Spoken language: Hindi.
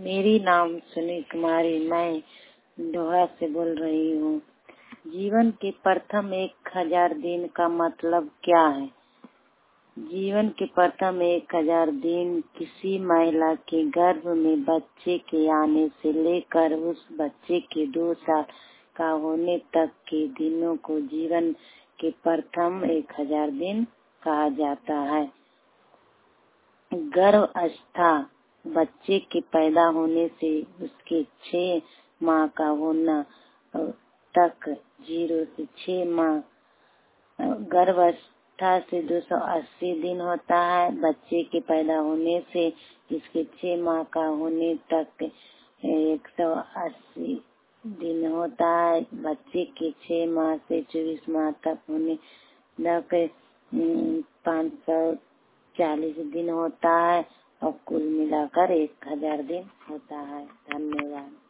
मेरी नाम सुनील कुमारी, मैं दोहा से बोल रही हूँ। जीवन के प्रथम 1000 दिन का मतलब क्या है? जीवन के प्रथम 1000 दिन किसी महिला के गर्भ में बच्चे के आने से लेकर उस बच्चे के 2 साल का होने तक के दिनों को जीवन के प्रथम 1000 दिन कहा जाता है। गर्भावस्था बच्चे के पैदा होने से उसके 6 माह का होना तक 0 से 6 माह गर्भावस्था से 280 दिन होता है। बच्चे के पैदा होने से इसके 6 माह का होने तक 180 दिन होता है। बच्चे के 6 माह से 24 माह तक होने तक 540 दिन होता है और कुल मिलाकर 1000 दिन होता है। धन्यवाद।